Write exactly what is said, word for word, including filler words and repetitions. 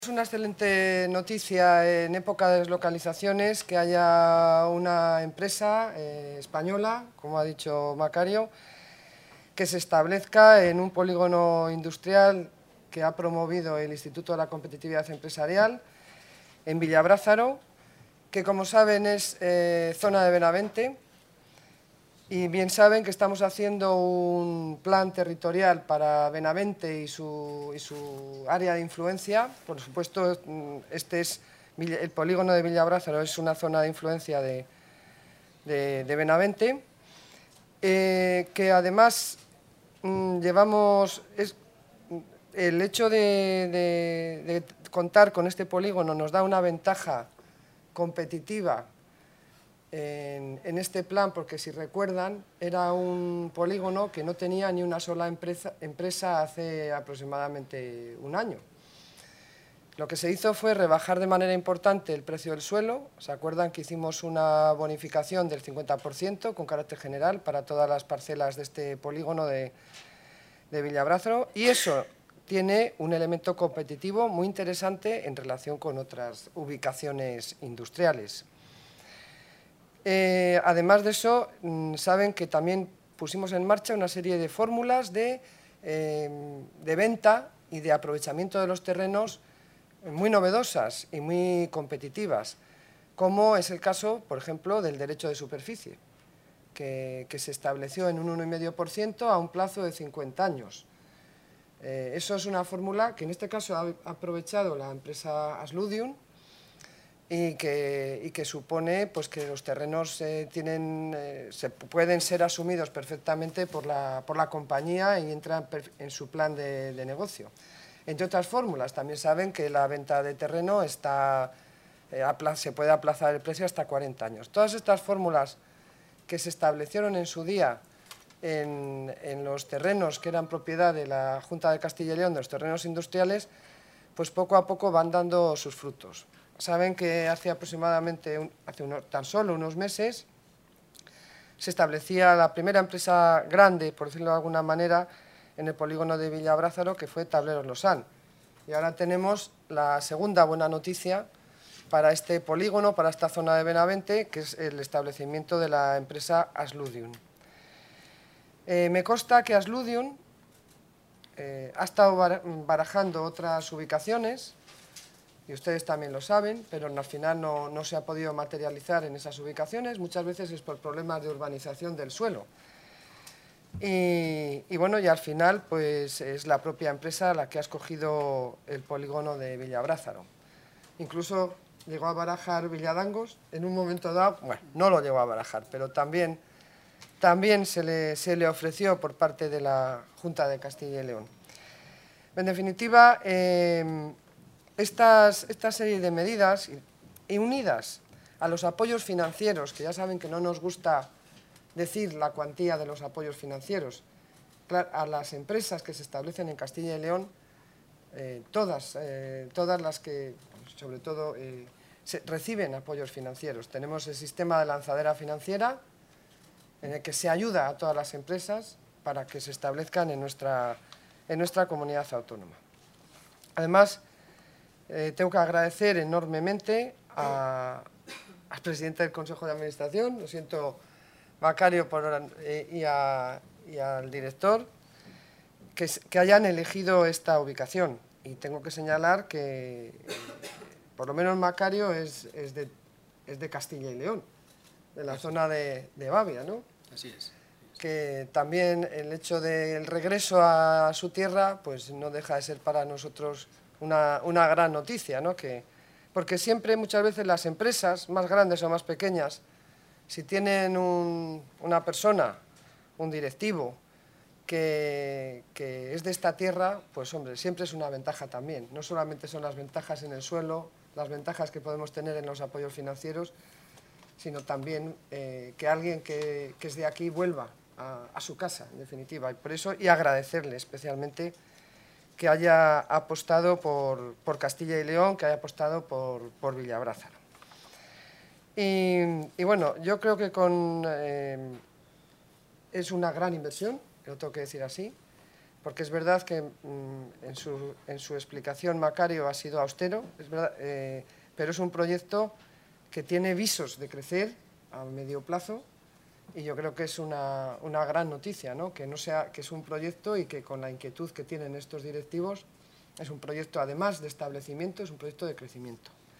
Es una excelente noticia en época de deslocalizaciones que haya una empresa eh, española, como ha dicho Macario, que se establezca en un polígono industrial que ha promovido el Instituto de la Competitividad Empresarial en Villabrázaro, que como saben es eh, zona de Benavente. Y bien saben que estamos haciendo un plan territorial para Benavente y su, y su área de influencia. Por supuesto, este es el polígono de Villabrázaro, es una zona de influencia de, de, de Benavente, eh, que además mmm, llevamos... Es, el hecho de, de, de contar con este polígono nos da una ventaja competitiva En, en este plan, porque si recuerdan, era un polígono que no tenía ni una sola empresa, empresa hace aproximadamente un año. Lo que se hizo fue rebajar de manera importante el precio del suelo. ¿Se acuerdan que hicimos una bonificación del cincuenta por ciento con carácter general para todas las parcelas de este polígono de, de Villabrázaro? Y eso tiene un elemento competitivo muy interesante en relación con otras ubicaciones industriales. Eh, además de eso, saben que también pusimos en marcha una serie de fórmulas de, eh, de venta y de aprovechamiento de los terrenos muy novedosas y muy competitivas, como es el caso, por ejemplo, del derecho de superficie, que, que se estableció en un uno coma cinco por ciento a un plazo de cincuenta años. Eh, eso es una fórmula que en este caso ha aprovechado la empresa Asludium, Y que, y que supone pues, que los terrenos eh, tienen, eh, se pueden ser asumidos perfectamente por la, por la compañía y entran en su plan de, de negocio. Entre otras fórmulas, también saben que la venta de terreno está, eh, se puede aplazar el precio hasta cuarenta años. Todas estas fórmulas que se establecieron en su día en, en los terrenos que eran propiedad de la Junta de Castilla y León, de los terrenos industriales, pues poco a poco van dando sus frutos. Saben que hace aproximadamente, un, hace uno, tan solo unos meses, se establecía la primera empresa grande, por decirlo de alguna manera, en el polígono de Villabrázaro, que fue Tableros Losán. Y ahora tenemos la segunda buena noticia para este polígono, para esta zona de Benavente, que es el establecimiento de la empresa Asludium. Eh, me consta que Asludium eh, ha estado barajando otras ubicaciones, y ustedes también lo saben, pero al final no, no se ha podido materializar en esas ubicaciones. Muchas veces es por problemas de urbanización del suelo. Y, y bueno, y al final pues es la propia empresa la que ha escogido el polígono de Villabrázaro. Incluso llegó a barajar Villadangos en un momento dado, bueno, no lo llegó a barajar, pero también, también se, le, se le ofreció por parte de la Junta de Castilla y León. En definitiva, eh, Estas, esta serie de medidas, y unidas a los apoyos financieros, que ya saben que no nos gusta decir la cuantía de los apoyos financieros, a las empresas que se establecen en Castilla y León, eh, todas, eh, todas las que, sobre todo, eh, se, reciben apoyos financieros. Tenemos el sistema de lanzadera financiera, en el que se ayuda a todas las empresas para que se establezcan en nuestra, en nuestra comunidad autónoma. Además, Eh, tengo que agradecer enormemente a, al presidente del Consejo de Administración, lo siento, Macario, por, eh, y, a, y al director, que, que hayan elegido esta ubicación. Y tengo que señalar que, eh, por lo menos Macario es, es, de, es de Castilla y León, de la zona de, de Bavia, ¿no? Así es. Que también el hecho del regreso a su tierra, pues no deja de ser para nosotros Una, una gran noticia, ¿no? Que, porque siempre, muchas veces, las empresas, más grandes o más pequeñas, si tienen un, una persona, un directivo, que, que es de esta tierra, pues hombre, siempre es una ventaja también. No solamente son las ventajas en el suelo, las ventajas que podemos tener en los apoyos financieros, sino también eh, que alguien que, que es de aquí vuelva a, a su casa, en definitiva. Y por eso, y agradecerle especialmente que haya apostado por, por Castilla y León, que haya apostado por, por Villabrázaro. Y, y bueno, yo creo que con, eh, es una gran inversión, lo tengo que decir así, porque es verdad que mm, en, su, en su explicación Macario ha sido austero, es verdad, eh, pero es un proyecto que tiene visos de crecer a medio plazo y yo creo que es una, una gran noticia, ¿no? Que, no sea, que es un proyecto y que con la inquietud que tienen estos directivos es un proyecto, además de establecimiento, es un proyecto de crecimiento.